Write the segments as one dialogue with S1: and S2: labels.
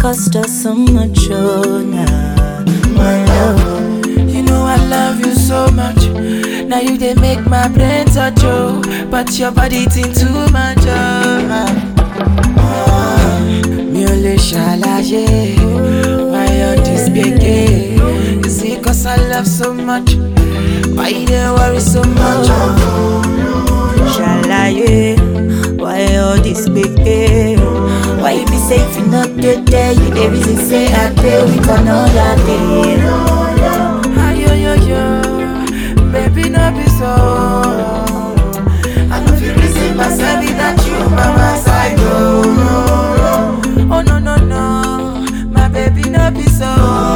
S1: cost us so much, oh nah, my love.
S2: You know I love you so much. Now you they make my brain touch, oh. But your body think too much, mi ò lè ṣàlàyé why all this gbege. You see, cause I love so much. Why you dey worry so much?
S1: Ṣàlàyé why all this gbege. Why you be say if you not dey there, you dey reason say I dey with another day.
S2: Ayoyoyo, baby no be so. I no fit reason myself without you by my side, oh no no no, my baby no be so.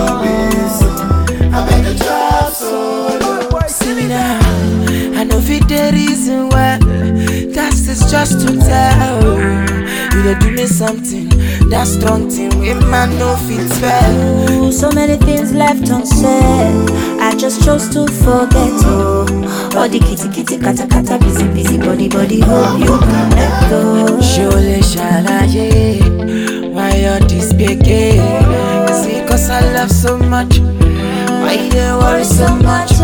S2: I beg you drop solo. See me now, I know fit the reason why. That's just to tell. You dey do me something, that strong thing with man no fit spell.
S1: Ooh, so many things left unsaid. I just chose to forget, oh. All the kitty kata kata, busy body, hope you can let go.
S2: Surely ṣàlàyé why all this gbege. See, cause I love so much. Why you dey worry so much?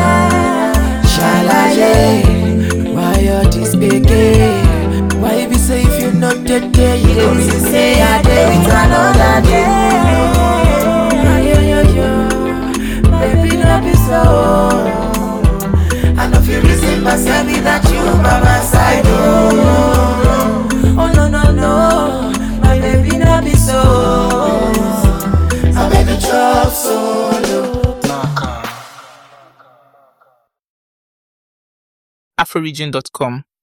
S2: Ṣàlàyé why all this gbege. Why you be say if you not dead there, you dey reason say I dey with another day. Ayoyoyo, baby no be so. I no fit reason myself without you by my side, oh no no no, my baby no be so. I beg you drop solo.
S3: Afroregion.com